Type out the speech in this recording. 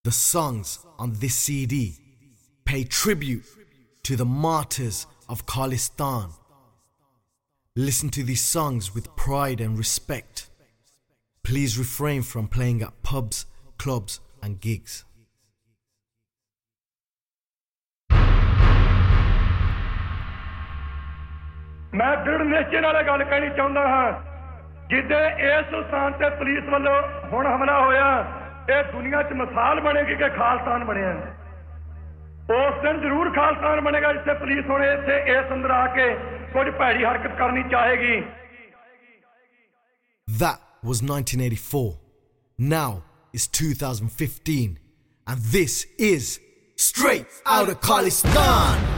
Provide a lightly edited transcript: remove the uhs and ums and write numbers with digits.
The songs on this CD pay tribute to the martyrs of Khalistan. Listen to these songs with pride and respect. Please refrain from playing at pubs, clubs and gigs. मैं दृढ़ निश्चय नाल गल कहनी चाहुंदा हां जिद्दे इस स्थान ते पुलिस वालों हुण हमला होया ये दुनिया च मिसाल बनेगी कि खालसान बनिया उस दिन जरूर खालसान बनेगा जिससे पुलिस हुण इत्थे इस अंदर आके कुछ भैड़ी हरकत करनी चाहेगी. That was 1984. Now is 2015 and this is Straight Outta Khalistan.